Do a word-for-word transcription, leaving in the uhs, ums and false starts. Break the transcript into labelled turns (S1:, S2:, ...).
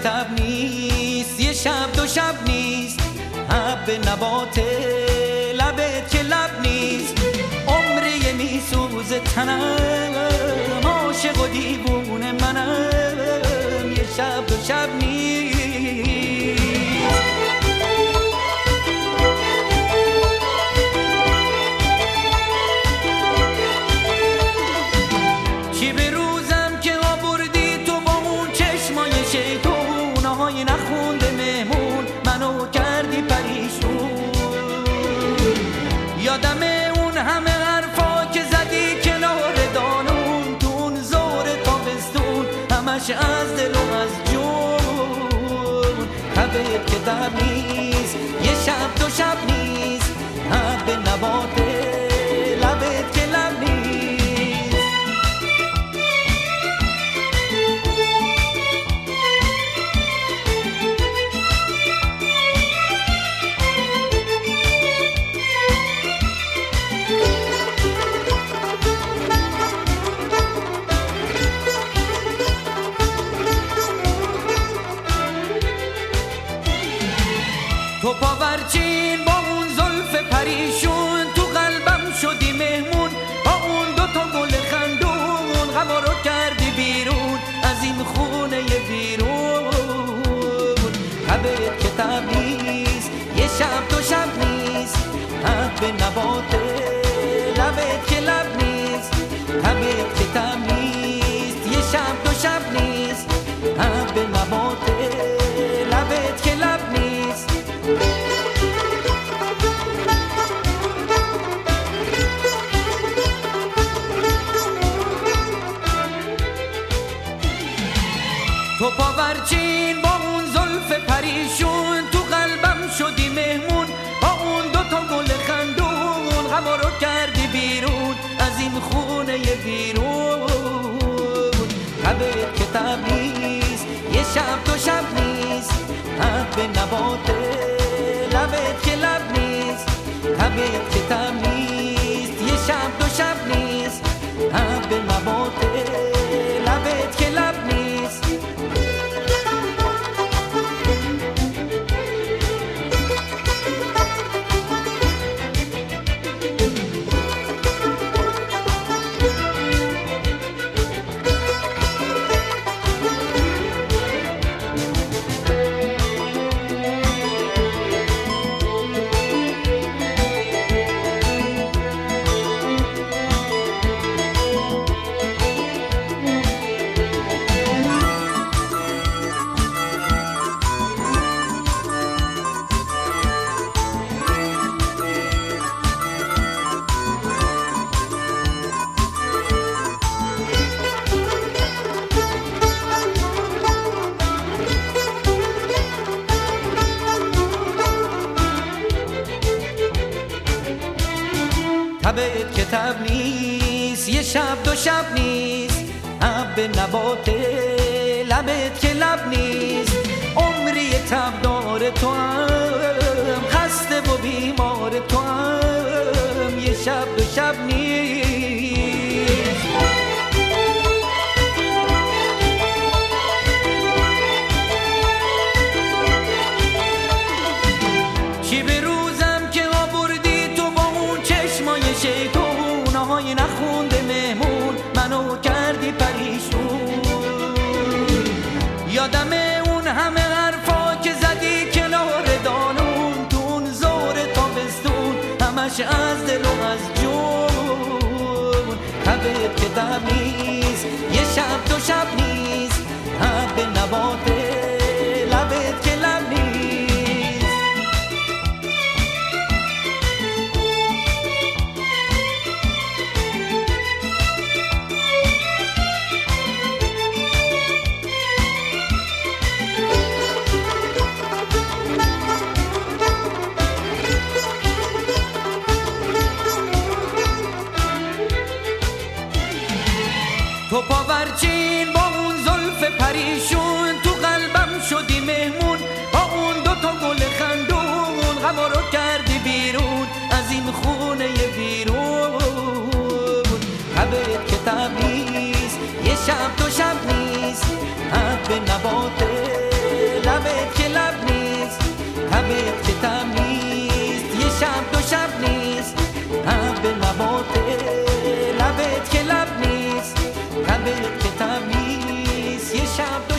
S1: تب نیست، یه شب دو شب نیست، حب نبات لبت که لب نیست. عمری میسوزه تنم، عاشق و دیوونه منم، یه شب دو شب نیست. چی به روزم که آوردی تو با اون چشمای شیطون، آهای نخونده مهمون منو کردی پریشون. یادم اون همه حرفا که زدی کنار دانون، تو اون زور تابستون همش از دل و از جون. حبت که تب نیست، یه شب دو شب نیست، حب نبات لبت که لب نیست. تو پاورچین با اون زلف پریشون، تو قلبم شدی مهمون با اون دوتا گل خندون. غما رو کردی بیرون از این خونه بیرون. حبت که تب نیست، یه شب دو شب نیست، حب نبات لبت که لب نیست. حبت که تب نیست، یه شب دو شب نیست، حب نبات لبت که لب نیست. تو پاورچین با اون زلف پریشون، تو قلبم شدی مهمون با اون دوتا گل خندون. غما رو کردی بیرون از این خونه بیرون. حبت که تب نیست، یه شب دو شب نیست، حب نبات لبت که لب نیست. حبت که تب نیست، یه شب دو شب نیست، حب نبات لبت که لب نیست. حبت که تب نیست، یه شب دو شب نیست، حب نبات لبت که لب نیست. عمری تب دار تو هم، خسته و بیمار تو هم، یه شب دو شب نیست. چی به روزم که آوردی تو با اون چشمای شیطون، آهای نخونده مهمون منو کردی پریشون. یادم اون همه حرفا که زدی کنار دانون، تو اون زور تابستون همش از دل و از جون. حبت که تب نیست، یه شب دو شب نیست، حب نبات لبت که لب نیست. تو پاورچین با اون زلف پریشون، تو قلبم شدی مهمون با اون دوتا گل خندون. غما رو کردی بیرون از این خونه بیرون. حبت که تب نیست، یه شب دو شب نیست، حب نبات تمیز یه شب